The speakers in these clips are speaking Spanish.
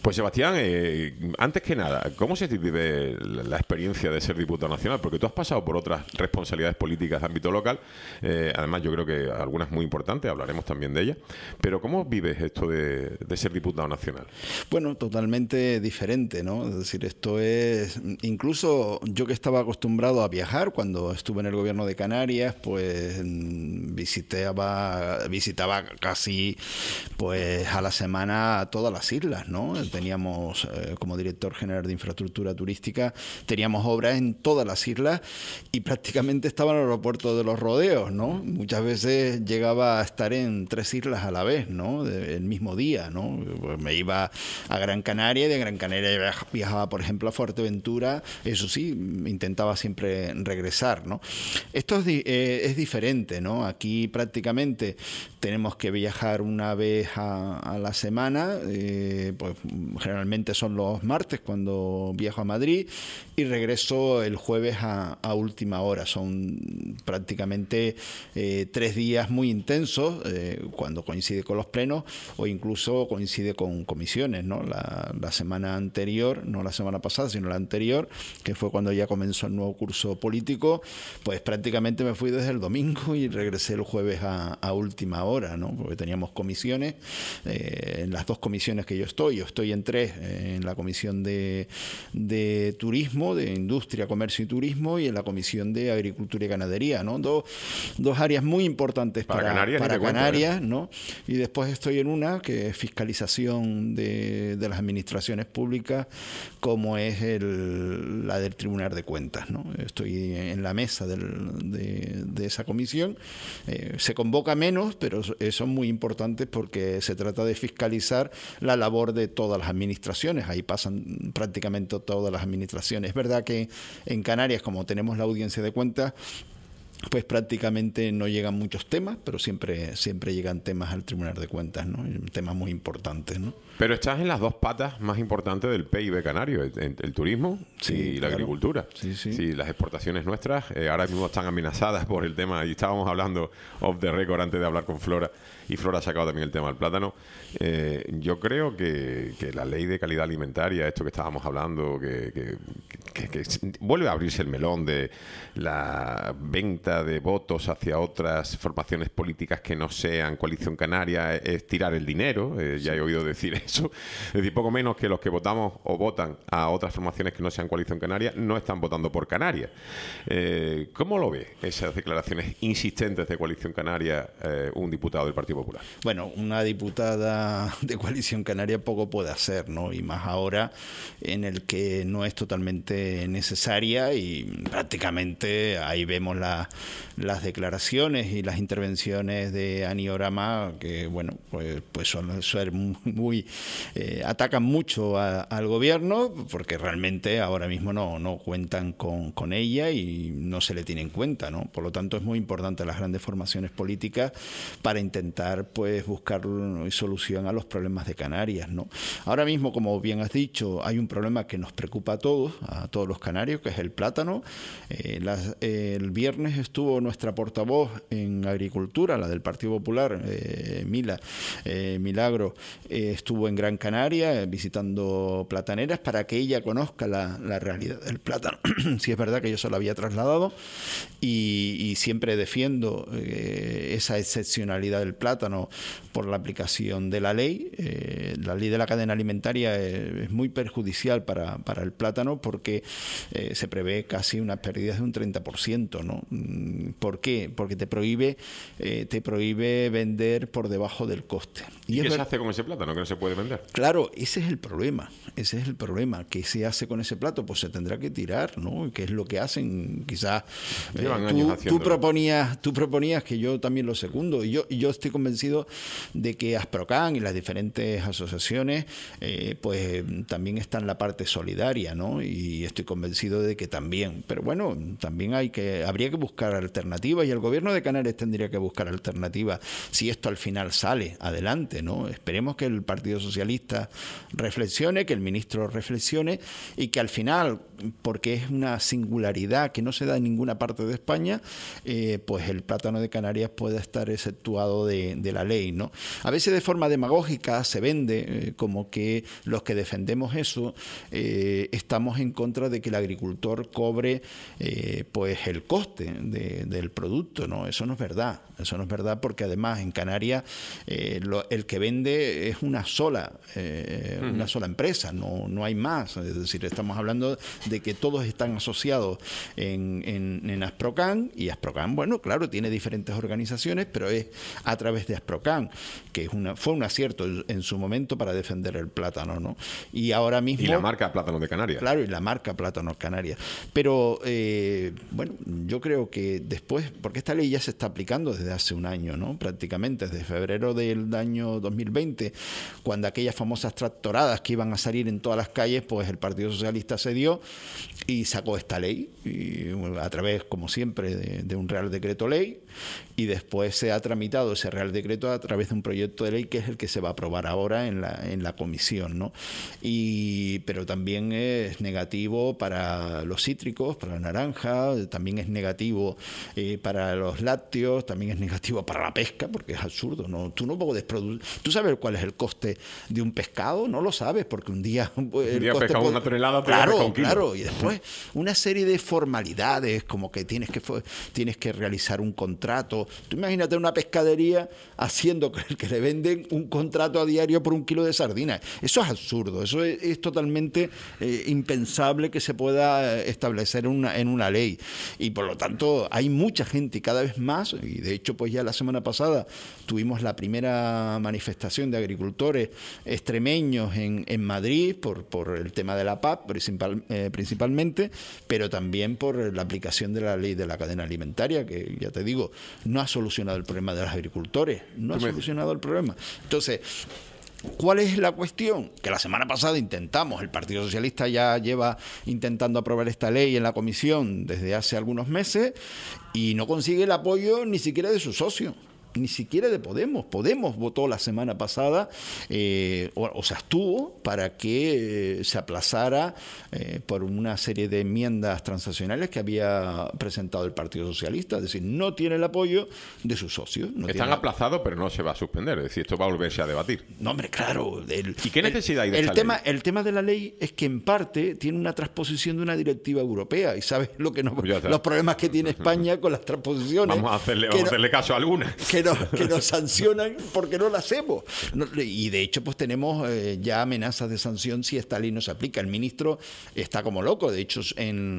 Pues Sebastián, antes que nada, ¿cómo se vive la experiencia de ser diputado nacional? Porque tú has pasado por otras responsabilidades políticas de ámbito local, además yo creo que algunas muy importantes, hablaremos también de ellas, pero ¿cómo vives esto de ser diputado nacional? Bueno, totalmente diferente, ¿no? Es decir, esto es, incluso yo que estaba acostumbrado a viajar cuando estuve en el gobierno de Canarias, pues visitaba casi pues a la semana todas las islas, ¿no? Teníamos, como director general de infraestructura turística, teníamos obras en todas las islas y prácticamente estaba en el aeropuerto de Los Rodeos, ¿no? Muchas veces llegaba a estar en 3 islas a la vez, ¿no? El mismo día, ¿no? Pues me iba a Gran Canaria y de Gran Canaria viajaba, por ejemplo, a Fuerteventura. Eso sí, intentaba siempre regresar, ¿no? Esto es diferente, ¿no? Aquí prácticamente tenemos que viajar una vez a la semana, pues generalmente son los martes cuando viajo a Madrid y regreso el jueves a última hora. Son prácticamente 3 días muy intensos, cuando coincide con los plenos o incluso coincide con comisiones, ¿no? La semana anterior, no la semana pasada, sino la anterior, que fue cuando ya comenzó el nuevo curso político, pues prácticamente me fui desde el domingo y regresé el jueves a última hora, ¿no? Porque teníamos comisiones, en las 2 comisiones que yo estoy en 3, en la comisión de turismo, de industria, comercio y turismo, y en la comisión de agricultura y ganadería, ¿no? Dos áreas muy importantes para Canarias, ¿no? Y después estoy en una que es fiscalización de las administraciones públicas, como es la del Tribunal de Cuentas, ¿no? Estoy en la mesa de esa comisión. Se convoca menos, pero son muy importantes porque se trata de fiscalizar la labor de todas las administraciones. Ahí pasan prácticamente todas las administraciones. Es verdad que en Canarias, como tenemos la audiencia de cuentas, pues prácticamente no llegan muchos temas, pero siempre llegan temas al Tribunal de Cuentas, ¿no? Temas muy importantes, ¿no? Pero estás en las 2 patas más importantes del PIB canario, el turismo y la agricultura. Sí, las exportaciones nuestras ahora mismo están amenazadas por el tema, y estábamos hablando off the record antes de hablar con Flora, y Flora ha sacado también el tema del plátano. Yo creo que la ley de calidad alimentaria, esto que estábamos hablando, que vuelve a abrirse el melón de la venta de votos hacia otras formaciones políticas que no sean Coalición Canaria, es tirar el dinero, ya he oído decir eso. Es decir, poco menos que los que votamos o votan a otras formaciones que no sean Coalición Canaria no están votando por Canarias. ¿Cómo lo ve esas declaraciones insistentes de Coalición Canaria un diputado del Partido Popular? Bueno, una diputada de Coalición Canaria poco puede hacer, ¿no? Y más ahora en el que no es totalmente necesaria, y prácticamente ahí vemos las declaraciones y las intervenciones de Aniorama, que bueno, pues son ser muy atacan mucho al gobierno, porque realmente ahora mismo no cuentan con ella y no se le tiene en cuenta, ¿no? Por lo tanto, es muy importante las grandes formaciones políticas para intentar pues buscar solución a los problemas de Canarias, ¿no? Ahora mismo, como bien has dicho, hay un problema que nos preocupa a todos los canarios, que es el plátano. El viernes estuvo nuestra portavoz en Agricultura, la del Partido Popular, Milagro, estuvo en Gran Canaria visitando plataneras para que ella conozca la realidad del plátano. Sí, es verdad que yo se lo había trasladado y siempre defiendo esa excepcionalidad del plátano por la aplicación de la ley. La ley de la cadena alimentaria es muy perjudicial para el plátano porque se prevé casi unas pérdidas de un 30%, ¿no? ¿Por qué? Porque te prohíbe vender por debajo del coste. ¿Y qué se hace con ese plátano que no se puede vender? Claro, ese es el problema. ¿Qué se hace con ese plato? Pues se tendrá que tirar, ¿no? ¿Qué es lo que hacen? Quizás tú proponías que yo también lo secundo, y yo estoy convencido de que Asprocan y las diferentes asociaciones pues también está en la parte solidaria, ¿no? Y estoy convencido de que también. Pero bueno, también habría que buscar alternativas, y el gobierno de Canarias tendría que buscar alternativas si esto al final sale adelante, ¿no? Esperemos que el Partido Socialista reflexione, que el ministro reflexione, y que al final, porque es una singularidad que no se da en ninguna parte de España, pues el plátano de Canarias pueda estar exceptuado de la ley, ¿no? A veces de forma demagógica se vende como que los que defendemos eso estamos en contra de que el agricultor cobre pues el coste del producto, ¿no? Eso no es verdad. Eso no es verdad, porque además en Canarias el que vende es una sola empresa, no hay más. Es decir, estamos hablando de que todos están asociados en Asprocan, y Asprocan, bueno, claro, tiene diferentes organizaciones, pero es a través de Asprocan, que fue un acierto en su momento para defender el plátano, ¿no? Y ahora mismo... Y la marca Plátano de Canarias. Claro, y la marca Plátano Canarias. Pero, bueno, yo creo que después, porque esta ley ya se está aplicando desde hace un año, ¿no? Prácticamente, desde febrero del año 2020, cuando aquellas famosas tractoradas que iban a salir en todas las calles, pues el Partido Socialista cedió y sacó esta ley, y a través, como siempre, de un Real Decreto Ley, y después se ha tramitado ese Real Decreto a través de un proyecto de ley que es el que se va a aprobar ahora en la comisión, ¿no? Pero también es negativo para los cítricos, para la naranja, también es negativo para los lácteos, también es negativo para la pesca, porque es absurdo, ¿no? Tú no puedes producir... ¿Tú sabes cuál es el coste de un pescado? No lo sabes, porque un día... pescas una tonelada, claro, un kilo. Claro, y después una serie de formalidades, como que tienes que realizar un contrato. Tú imagínate una pescadería haciendo que le venden un contrato a diario por un kilo de sardinas. Eso es absurdo, eso es totalmente impensable que se pueda establecer en una ley. Y por lo tanto hay mucha gente, y cada vez más, y de hecho pues ya la semana pasada tuvimos la primera manifestación de agricultores extremeños en Madrid por el tema de la PAC principalmente, pero también por la aplicación de la ley de la cadena alimentaria, que ya te digo, no ha solucionado el problema de los agricultores, no ha solucionado el problema. Entonces, ¿cuál es la cuestión? Que la semana pasada intentamos, el Partido Socialista ya lleva intentando aprobar esta ley en la comisión desde hace algunos meses y no consigue el apoyo ni siquiera de sus socios, ni siquiera de Podemos. Podemos votó la semana pasada, o se abstuvo para que se aplazara por una serie de enmiendas transaccionales que había presentado el Partido Socialista. Es decir, no tiene el apoyo de sus socios. Están aplazados, pero no se va a suspender. Es decir, esto va a volverse a debatir. No, hombre, claro. ¿Y qué necesidad hay de esta ley? El tema de la ley es que en parte tiene una transposición de una directiva europea. Y sabes los problemas que tiene España con las transposiciones. Vamos a hacerle caso a algunas. Que nos sancionan porque no la hacemos. Y de hecho, pues tenemos ya amenazas de sanción si esta ley no se aplica. El ministro está como loco. De hecho,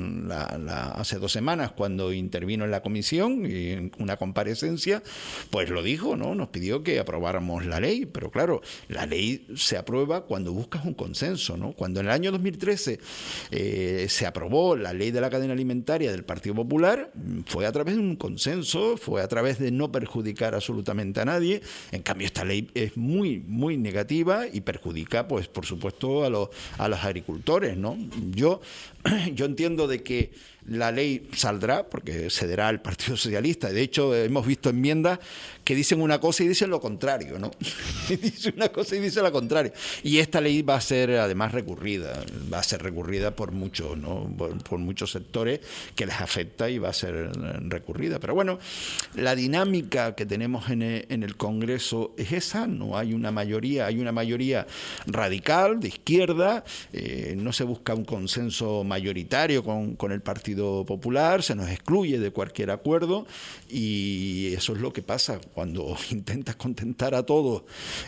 hace 2 semanas, cuando intervino en la comisión, en una comparecencia, pues lo dijo, ¿no? Nos pidió que aprobáramos la ley. Pero claro, la ley se aprueba cuando buscas un consenso, ¿no? Cuando en el año 2013 se aprobó la ley de la cadena alimentaria del Partido Popular, fue a través de un consenso, fue a través de no perjudicar absolutamente a nadie. En cambio, esta ley es muy, muy negativa y perjudica, pues, por supuesto, a los agricultores, ¿no? Yo entiendo de que la ley saldrá porque cederá al Partido Socialista. De hecho, hemos visto enmiendas que dicen una cosa y dicen lo contrario, ¿no? Dice una cosa y dice lo contrario. Y esta ley va a ser, además, recurrida. Va a ser recurrida por muchos, ¿no? Por muchos sectores que les afecta, y va a ser recurrida. Pero bueno, la dinámica que tenemos en el Congreso es esa. No hay una mayoría, hay una mayoría radical, de izquierda. No se busca un consenso mayoritario con el Partido Popular, se nos excluye de cualquier acuerdo, y eso es lo que pasa cuando intentas contentar a todos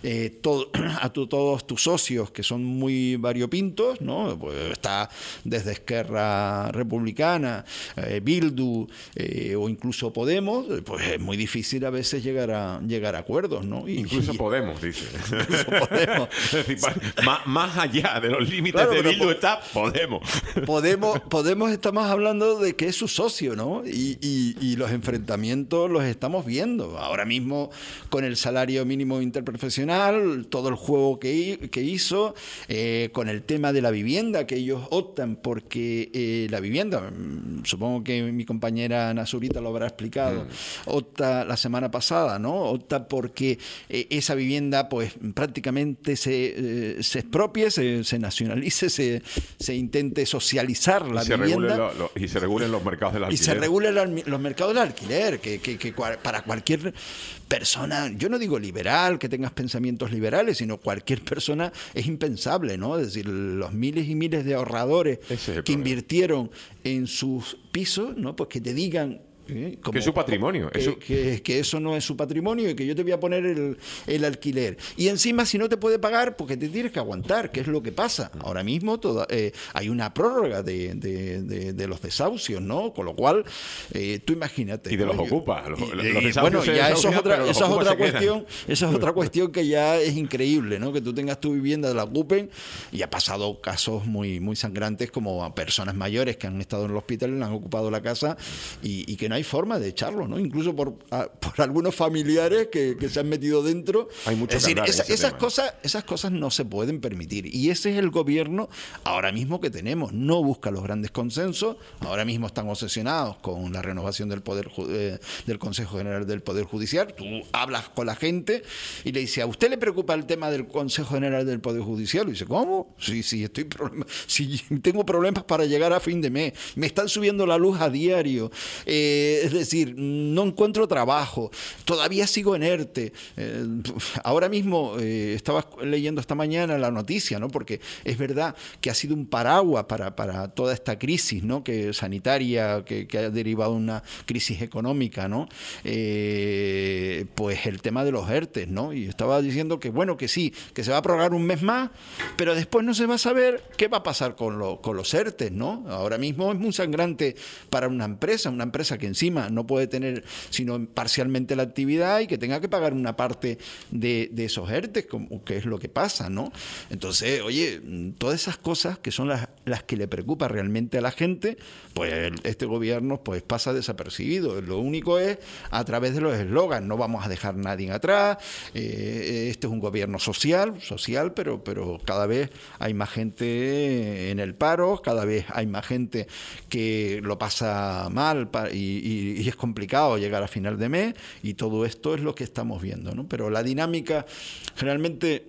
tus socios, que son muy variopintos, ¿no? Pues está desde Esquerra Republicana, Bildu, o incluso Podemos. Pues es muy difícil a veces llegar a acuerdos, ¿no? Incluso Podemos, dice. Incluso Podemos. Es decir, más allá de los límites, claro, de Bildu está Podemos. Podemos, estamos hablando hablando de que es su socio, ¿no? Y los enfrentamientos los estamos viendo. Ahora mismo con el salario mínimo interprofesional, todo el juego que hizo, con el tema de la vivienda, que ellos optan porque la vivienda, supongo que mi compañera Ana Zurita lo habrá explicado, opta la semana pasada, ¿no? Opta porque esa vivienda pues prácticamente se expropie, se nacionalice, se intente socializar la vivienda. Y se regulen los mercados del alquiler. Y se regulen los mercados del alquiler, que para cualquier persona, yo no digo liberal, que tengas pensamientos liberales, sino cualquier persona es impensable, ¿no? Es decir, los miles y miles de ahorradores que invirtieron en sus pisos, ¿no? Pues que te digan que es su patrimonio. Que eso no es su patrimonio y que yo te voy a poner el alquiler. Y encima, si no te puede pagar, porque te tienes que aguantar, que es lo que pasa. Ahora mismo hay una prórroga de los desahucios, ¿no? Con lo cual, tú imagínate. Y de los ocupas. Bueno, ya esa es otra cuestión que ya es increíble, ¿no? Que tú tengas tu vivienda, la ocupen, y ha pasado casos muy, muy sangrantes, como a personas mayores que han estado en el hospital y le han ocupado la casa y que no hay forma de echarlo, ¿no? Incluso por algunos familiares que se han metido dentro. Hay mucho es decir, esas cosas no se pueden permitir. Y ese es el gobierno ahora mismo que tenemos. No busca los grandes consensos. Ahora mismo están obsesionados con la renovación del Consejo General del Poder Judicial. Tú hablas con la gente y le dices, ¿a usted le preocupa el tema del Consejo General del Poder Judicial? Y dice, ¿cómo? Sí, sí, tengo problemas para llegar a fin de mes. Me están subiendo la luz a diario. Es decir, no encuentro trabajo, todavía sigo en ERTE. Ahora mismo estaba leyendo esta mañana la noticia, ¿no? Porque es verdad que ha sido un paraguas para toda esta crisis, ¿no? Sanitaria, que ha derivado una crisis económica, ¿no? Pues el tema de los ERTE, ¿no? Y estaba diciendo que bueno, que sí, que se va a prorrogar un mes más, pero después no se va a saber qué va a pasar con los ERTE, ¿no? Ahora mismo es muy sangrante para una empresa que encima no puede tener sino parcialmente la actividad y que tenga que pagar una parte de esos ERTE, que es lo que pasa, ¿no? Entonces, oye, todas esas cosas que son las que le preocupa realmente a la gente, pues este gobierno pues pasa desapercibido. Lo único es a través de los eslogans, no vamos a dejar a nadie atrás, este es un gobierno social, pero cada vez hay más gente en el paro, cada vez hay más gente que lo pasa mal y es complicado llegar a final de mes, y todo esto es lo que estamos viendo, ¿no? Pero la dinámica, generalmente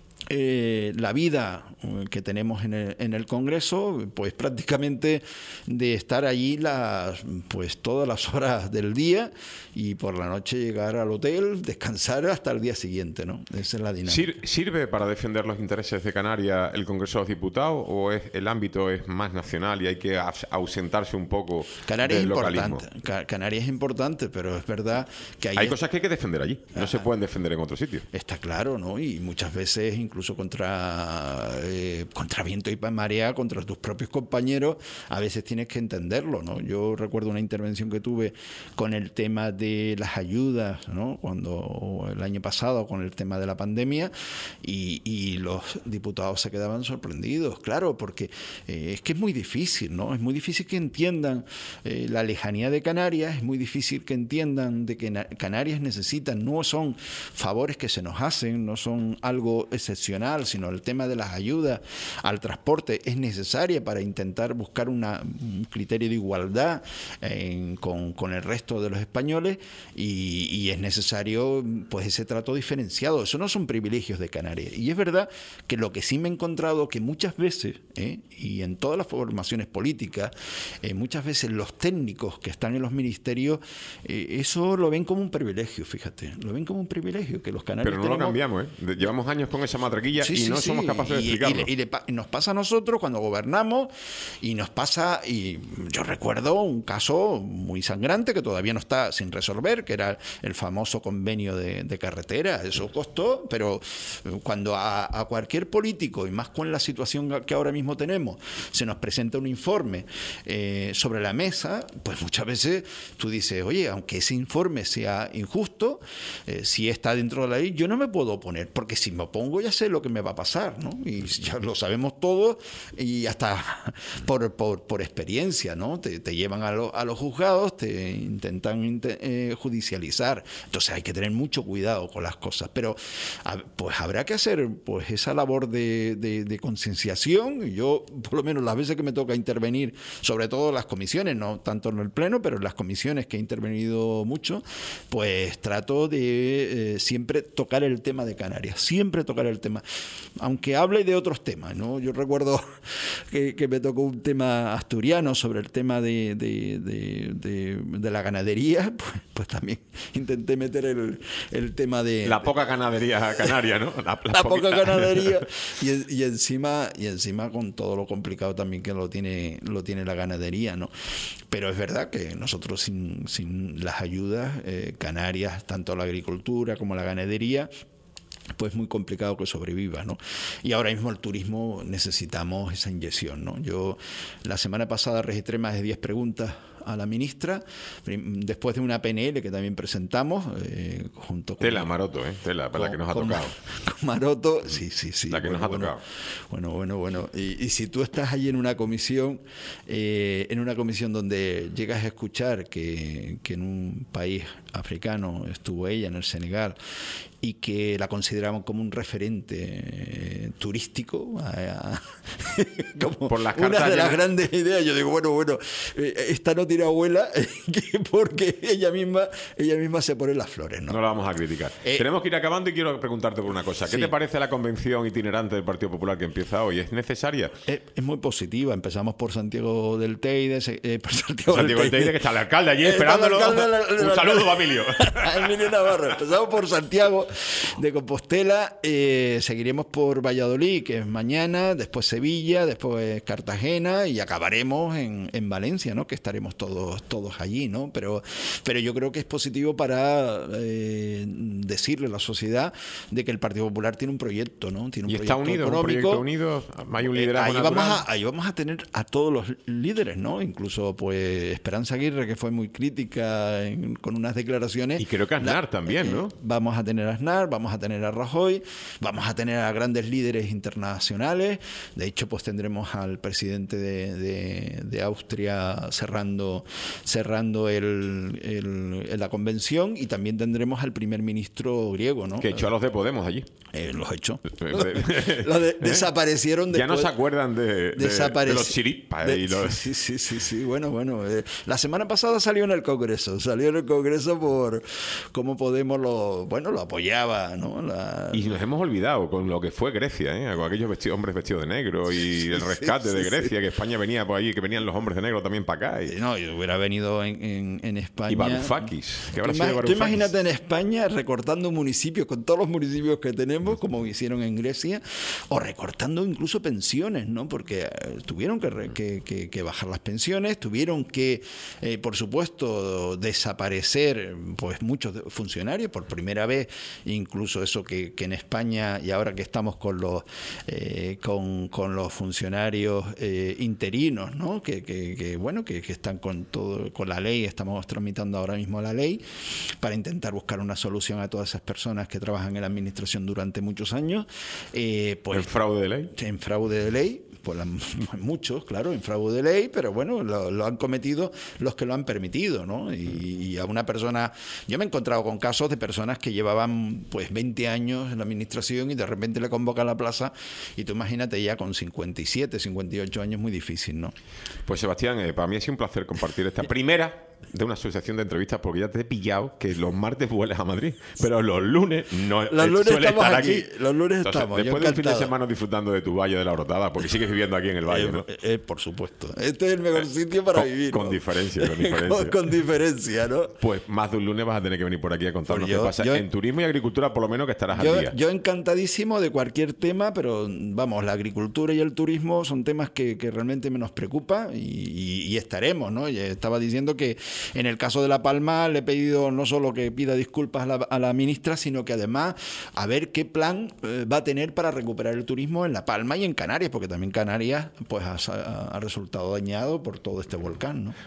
la vida que tenemos en el Congreso, pues prácticamente de estar allí pues todas las horas del día y por la noche llegar al hotel, descansar hasta el día siguiente, ¿no? Esa es la dinámica. ¿Sirve para defender los intereses de Canarias el Congreso de los Diputados o el ámbito es más nacional y hay que ausentarse un poco del localismo? Canarias es importante, pero es verdad que hay cosas que hay que defender allí, no se pueden defender en otro sitio. Está claro, ¿no? Y muchas veces incluso contra viento y marea, contra tus propios compañeros, a veces tienes que entenderlo, ¿no? Yo recuerdo una intervención que tuve con el tema de las ayudas, ¿no? Cuando el año pasado, con el tema de la pandemia, y los diputados se quedaban sorprendidos, claro, porque es que es muy difícil, ¿no? Es muy difícil que entiendan la lejanía de Canarias, es muy difícil que entiendan de que Canarias necesitan, no son favores que se nos hacen, no son algo excepcional, sino el tema de las ayudas al transporte es necesaria para intentar buscar un criterio de igualdad con el resto de los españoles, y es necesario pues ese trato diferenciado. Eso no son privilegios de Canarias. Y es verdad que lo que sí me he encontrado, que muchas veces, y en todas las formaciones políticas, muchas veces los técnicos que están en los ministerios, eso lo ven como un privilegio, fíjate, lo ven como un privilegio, que los canarios Pero no lo cambiamos, llevamos años con esa matraquilla no somos capaces de explicarlo. Y nos pasa a nosotros cuando gobernamos, y nos pasa, y yo recuerdo un caso muy sangrante que todavía no está sin resolver, que era el famoso convenio de carretera. Eso costó, pero cuando a cualquier político, y más con la situación que ahora mismo tenemos, se nos presenta un informe sobre la mesa, pues muchas veces tú dices, oye, aunque ese informe sea injusto, si está dentro de la ley, yo no me puedo oponer, porque si me opongo ya sé sé lo que me va a pasar, ¿no? Y ya lo sabemos todos y hasta por experiencia, ¿no? Te llevan a los juzgados, te intentan judicializar. Entonces hay que tener mucho cuidado con las cosas. Pero pues habrá que hacer pues esa labor de concienciación. Yo, por lo menos las veces que me toca intervenir, sobre todo en las comisiones, no tanto en el Pleno, pero en las comisiones que he intervenido mucho, pues trato de siempre tocar el tema de Canarias, siempre tocar el tema, aunque hable de otros temas, ¿no? Yo recuerdo que me tocó un tema asturiano sobre el tema de la ganadería, pues también intenté meter el tema de... La poca ganadería canaria, ¿no? La poca ganadería y encima con todo lo complicado también que lo tiene la ganadería, ¿no? Pero es verdad que nosotros sin las ayudas Canarias, tanto la agricultura como la ganadería, pues muy complicado que sobreviva, ¿no? Y ahora mismo el turismo necesitamos esa inyección, ¿no? Yo la semana pasada registré más de 10 preguntas a la ministra, después de una PNL que también presentamos, junto con... Tela, Maroto, tela, para la que nos ha tocado. Con Maroto, sí. La que nos ha tocado. Bueno. Y si tú estás allí en una comisión donde llegas a escuchar que en un país africano estuvo ella, en el Senegal, y que la consideramos como un referente turístico, como por las una de las grandes ideas. Yo digo, bueno, esta no tiene abuela, porque ella misma se pone las flores, ¿no? No la vamos a criticar. Tenemos que ir acabando y quiero preguntarte por una cosa. ¿Qué te parece la convención itinerante del Partido Popular que empieza hoy? ¿Es necesaria? Es muy positiva. Empezamos por Santiago del Teide. Santiago del Teide, que está el alcalde allí esperándolo. Un saludo, Emilio. Emilio Navarro. Empezamos por Santiago de Compostela, seguiremos por Valladolid, que es mañana, después Sevilla, después Cartagena y acabaremos en Valencia, ¿no? Que estaremos todos allí, ¿no? Pero yo creo que es positivo para decirle a la sociedad de que el Partido Popular tiene un proyecto, ¿no? Tiene un y proyecto está unido, económico. un proyecto unido, hay un liderazgo ahí vamos a tener a todos los líderes, ¿no? Incluso pues Esperanza Aguirre, que fue muy crítica con unas declaraciones. Y creo que Aznar también, ¿no? Vamos a tener a Aznar, vamos a tener a Rajoy, vamos a tener a grandes líderes internacionales. De hecho, pues tendremos al presidente de Austria cerrando la convención, y también tendremos al primer ministro griego, ¿no? Que echó a los de Podemos allí. Los echó. Desaparecieron después. Ya no se acuerdan de los chiripas. Sí. Bueno. La semana pasada salió en el Congreso por cómo Podemos lo apoyaba, ¿no? Y nos hemos olvidado con lo que fue Grecia, con aquellos hombres vestidos de negro y el rescate de Grecia, que España venía por ahí, que venían los hombres de negro también para acá. No, yo hubiera venido en España. Y Varoufakis. Tú imagínate en España recortando municipios, con todos los municipios que tenemos, como hicieron en Grecia, o recortando incluso pensiones, ¿no? Porque tuvieron que bajar las pensiones, tuvieron que, por supuesto, desaparecer pues muchos funcionarios por primera vez, incluso eso que en España, y ahora que estamos con los funcionarios interinos, ¿no? Que están con la ley. Estamos tramitando ahora mismo la ley para intentar buscar una solución a todas esas personas que trabajan en la administración durante muchos años. Pues, ¿en fraude de ley? En fraude de ley. Pues muchos, claro, en fraude de ley, pero bueno, lo han cometido los que lo han permitido, ¿no? Y a una persona... Yo me he encontrado con casos de personas que llevaban pues 20 años en la administración y de repente le convocan a la plaza, y tú imagínate ya con 57, 58 años, muy difícil, ¿no? Pues Sebastián, para mí ha sido un placer compartir esta primera de una asociación de entrevistas, porque ya te he pillado que los martes vueles a Madrid, pero los lunes no. Los lunes estamos aquí. Los lunes estamos. Después de un fin de semana disfrutando de tu Valle de la Orotava, porque sigues viviendo aquí en el Valle, ¿no? Por supuesto. Este es el mejor sitio para vivir. Con diferencia. Con diferencia, ¿no? Pues más de un lunes vas a tener que venir por aquí a contarnos qué pasa en turismo y agricultura, por lo menos, que estarás al día. Yo encantadísimo de cualquier tema, pero vamos, la agricultura y el turismo son temas que realmente me nos preocupan, y estaremos, ¿no? Ya estaba diciendo que en el caso de La Palma le he pedido no solo que pida disculpas a la ministra, sino que además a ver qué plan va a tener para recuperar el turismo en La Palma y en Canarias, porque también Canarias pues ha resultado dañado por todo este volcán, ¿no?